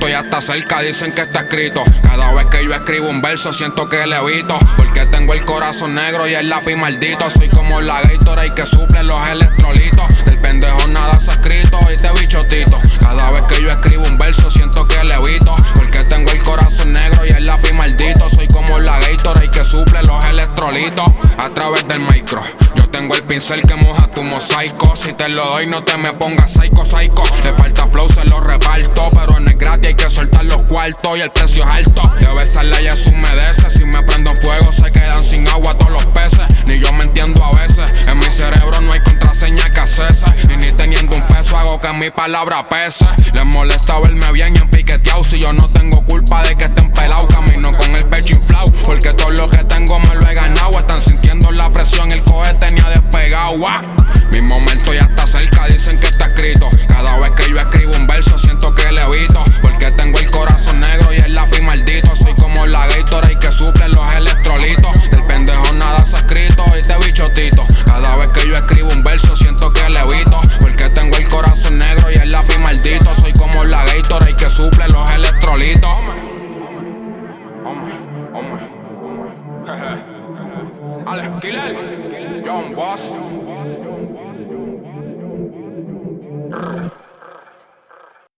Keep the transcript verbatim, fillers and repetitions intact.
momento ya está cerca, dicen que está escrito. Cada vez que yo escribo un verso siento que levito, porque tengo el corazón negro y el lápiz maldito. Soy como la Gatorade que suple los electrolitos. Del pendejo nada se ha escrito y te bichotito. Cada vez que yo escribo un verso siento que levito, porque tengo el corazón negro y el lápiz maldito. Soy como la Gatorade que suple los electrolitos. A través del micro yo tengo el pincel que moja tu mosaico. Si te lo doy no te me pongas psycho, psycho. Le falta flow, se lo reparto, pero no es gratis, hay que soltar los cuartos y el precio es alto. De besarla ya se humedece, si me prendo en fuego se quedan sin agua todos los peces. Ni yo me entiendo a veces, en mi cerebro no hay contraseña que accese. Y ni teniendo un peso hago que mi palabra pese. Les molesta verme bien y empiqueteado, si yo no tengo culpa de que estén pelados. Camino con el pecho inflado, porque todo lo que tengo me lo he ganado. Están sintiendo la presión, el cohete ni ha despegado. ¡Wow! Mi momento ya está cerca, dicen que está escrito. Cada vez que yo escribo un verso siento que levito, porque tengo el corazón negro y el lápiz maldito. Soy como la Gatorade que suple los electrolitos. Del pendejo nada se ha escrito y te bichotito. Cada vez que yo escribo un verso siento que levito, porque tengo el corazón negro y el lápiz maldito. Soy como la Gatorade que suple los electrolitos. Hombre, hombre, hombre. Alex Killer, John Boss.